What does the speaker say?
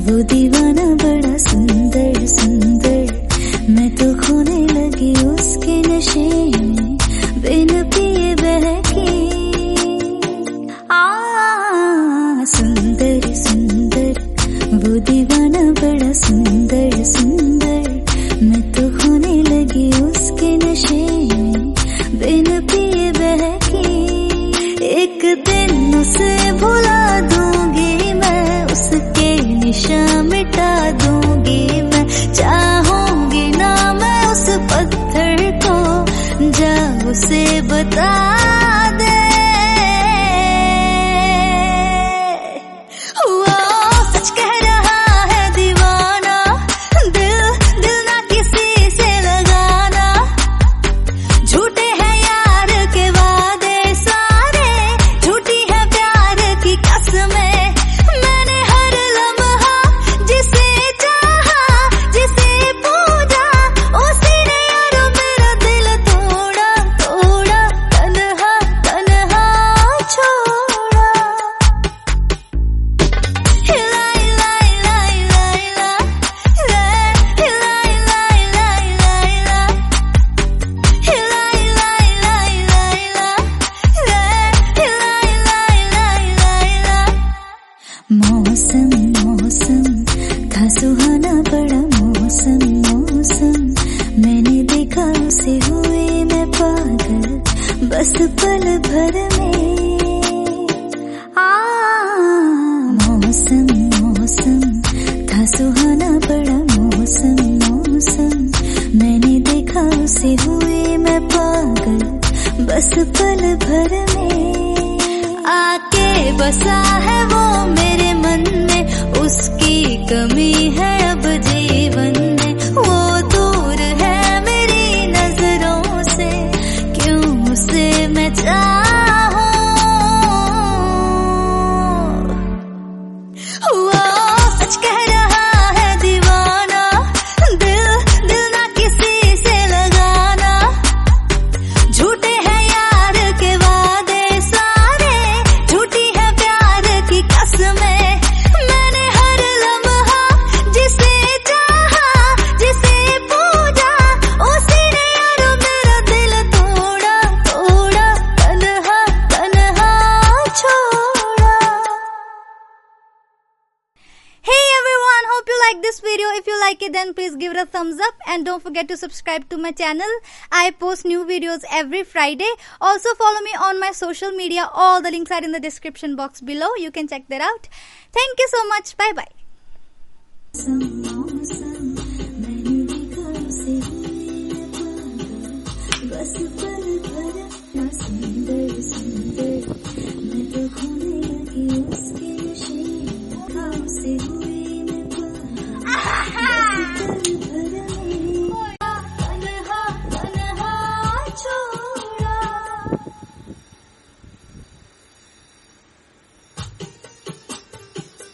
वो दीवाना बड़ा सुंदर सुंदर, मैं तो खोने लगी उसके नशे में, बिन पिए बहकी। सुंदर सुंदर, वो दीवाना बड़ा सुंदर सुंदर, मैं तो खोने लगी उसके नशे में, बिन पिए बहकी। एक दिन उसे भुला दूंगी मैं, उसके निशान मिटा दूंगी मैं, चाहूंगी ना मैं उस पत्थर को, जा उसे बता दे। वो सच कह रहा है दीवाना, दिल दिल ना किसी से लगाना, झूठे हैं यार के वादे सारे, झूठी है प्यार की कसमें। मैंने हर लम्हा जिसे चाहा, जिसे पूजा, उसी ने यार मेरा दिल तोड़ा तोड़ा, तन्हा तन्हा छोड़ा। हिलाई लाई लाई लाई ला, हिलाई लाई लाई लाई ला, हिलाई लाई लाई लाई ला, हिलाई लाई लाई लाई ला। मौसम मौसम था सुहाना बड़ा मौसम मौसम, मैंने देखा उसे हुए मैं पागल, बस पल भर में। मौसम मौसम था सुहाना बड़ा मौसम मौसम, मैंने देखा उसे हुए मैं पागल, बस पल भर में। आके बसा है वो मेरे मन में, उसकी कमी है अब जीवन में, वो दूर है मेरी नजरों से, क्यों उसे मैं चाहूं। वो सच कह रहा है दीवाना, दिल दिल ना किसी से लगाना, झूठे हैं यार के वादे सारे, झूठी है प्यार की कसमें। मैंने हर लम्हा जिसे चाहा, जिसे पूजा, उसी ने यार मेरा दिल तोड़ा तोड़ा, तन्हा तन्हा छोड़ा। Hey everyone, hope you like this video. If you like it, then please give it a thumbs up and don't forget to subscribe to my channel. I post new videos every Friday. Also follow me on my social media. All the links are in the description box below. You can check that out. Thank you so much. Bye bye. मैंने देखा उसे हुए पागल, बस